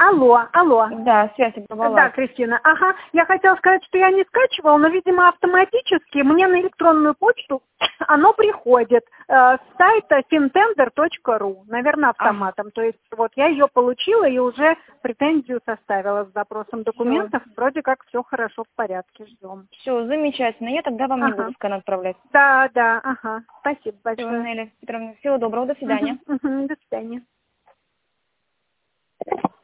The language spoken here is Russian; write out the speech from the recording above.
Алло, алло. Да, связь оборвалась. Да, Кристина. Ага, я хотела сказать, что я не скачивала, но, видимо, автоматически мне на электронную почту оно приходит с сайта fintender.ru, наверное, автоматом. То есть вот я ее получила и уже претензию составила с запросом документов. Вроде как все хорошо, в порядке, ждем. Все, замечательно. Я тогда вам не буду скан отправлять. Да, да, ага. Спасибо большое. Всё, Нелли Петровна, всего доброго, до свидания. До свидания.